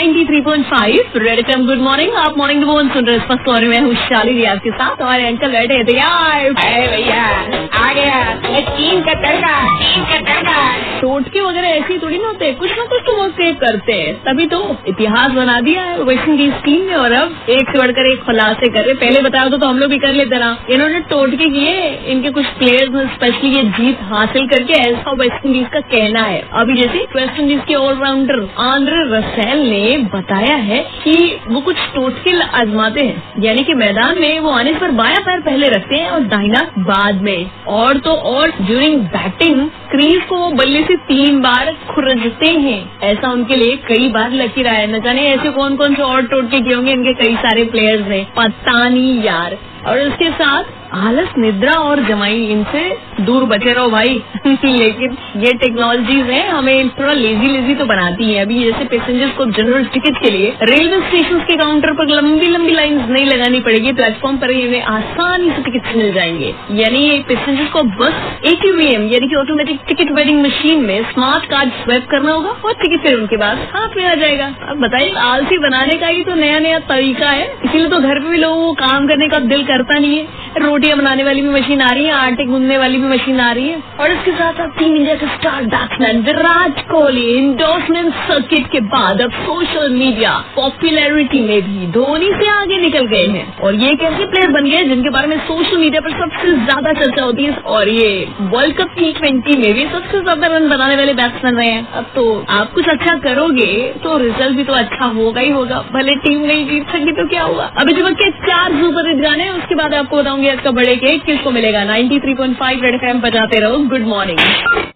93.5 red FM. Good morning. आप morning वो सुन रहे हैं। और मैं हूँ शाली रियाज के साथ। हमारे अंकल बैठे थे यार। भैया आ गया चीन का तड़का। टोटके वगैरह ऐसे ही थोड़ी ना होते, कुछ ना कुछ तो वो सेव करते हैं, तभी तो इतिहास बना दिया है वेस्ट इंडीज टीम ने। और अब एक से बढ़कर एक खुलासे कर रहे। पहले बताओ तो हम लोग भी कर लेते ना। इन्होंने टोटके किए, इनके कुछ प्लेयर्स ने स्पेशली ये जीत हासिल करके, ऐसा वेस्ट इंडीज का कहना है। अभी जैसे वेस्ट इंडीज के ऑलराउंडर आंद्रे रसेल ने बताया है कि वो कुछ टोटके आजमाते हैं, यानी कि मैदान में वो आने पर बायां पैर पहले रखते हैं और दाहिना बाद में। और तो और ड्यूरिंग बैटिंग क्रीज को वो बल्ले से 3 बार खुरचते हैं। ऐसा उनके लिए कई बार लकी रहा है। न जाने ऐसे कौन कौन से और टोटके किए होंगे इनके कई सारे प्लेयर्स ने, पता नहीं यार। और उसके साथ आलस, निद्रा और जमाई, इनसे दूर बचे रहो भाई। लेकिन ये टेक्नोलॉजीज हैं, हमें थोड़ा लेजी तो बनाती है। अभी जैसे पैसेंजर्स को जनरल टिकट के लिए रेलवे स्टेशन के काउंटर पर लंबी लाइन नहीं लगानी पड़ेगी। प्लेटफॉर्म पर ही हमें आसानी से टिकट मिल जाएंगे। यानी पैसेंजर्स को बस ATM यानी कि ऑटोमेटिक टिकट वेंडिंग मशीन में स्मार्ट कार्ड स्वैप करना होगा और टिकट फिर उनके पास हाथ में आ जाएगा। अब बताइए, आलसी बनाने का ही तो नया तरीका है। इसीलिए तो घर पे भी लोगों को काम करने का दिल करता नहीं है। रोटियां बनाने वाली भी मशीन आ रही है, आटे गूंदने वाली भी मशीन आ रही है। और इसके साथ अब टीम इंडिया के star batsman Virat Kohli endorsement circuit के बाद अब सोशल मीडिया पॉपुलैरिटी में भी धोनी से आगे निकल गए हैं। और ये एक ऐसे प्लेयर बन गए जिनके बारे में सोशल मीडिया पर सबसे ज्यादा चर्चा होती है। और ये वर्ल्ड कप T20 में भी सबसे ज्यादा रन बनाने वाले बैट्समैन रहे हैं। अब तो आप कुछ अच्छा करोगे तो रिजल्ट भी तो अच्छा होगा ही होगा। भले टीम नहीं जीत सकी तो क्या हुआ। अभी जब के 4 सुपर हिट गाने, उसके बाद आपको बताऊंगी आज का बड़े केक किसको मिलेगा। 93.5 रेड एफएम बजाते रहो। Good morning.